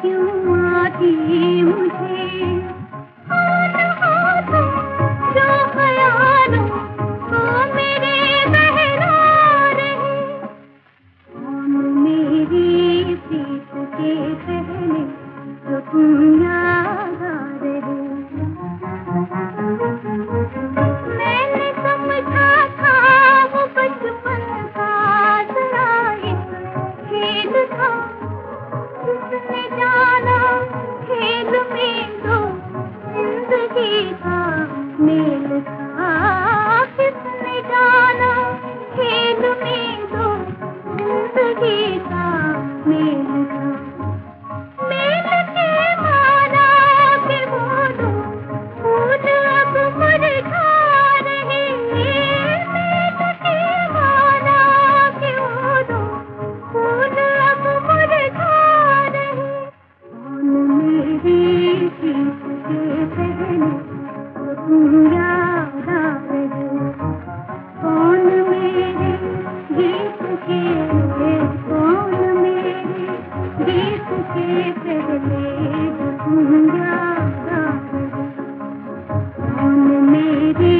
क्यों आती मुझे कौन हो तुम जो ख्यालों को मेरे बहला रहे। कौन मेरी प्रीत के पहले जो तुम याद आ रहे। मैंने समझा था वो बचपन का जरा एक खेल था। किसने जाना खेल में तो जिंदगी का मेल था। किसने जाना खेल में तो जिंदगी का मेल था। मेल के मारा के बोलो फूल अब मुरझा रहे। मेल के मारा के बोलो फूल अब मुरझा रहे। कौन मेरी प्रीत के पहले तो तुम याद आ रहे। कौन मेरे गीत के कौन मेरे गीत के पहले जो तुम याद आ रहे। कौन मेरी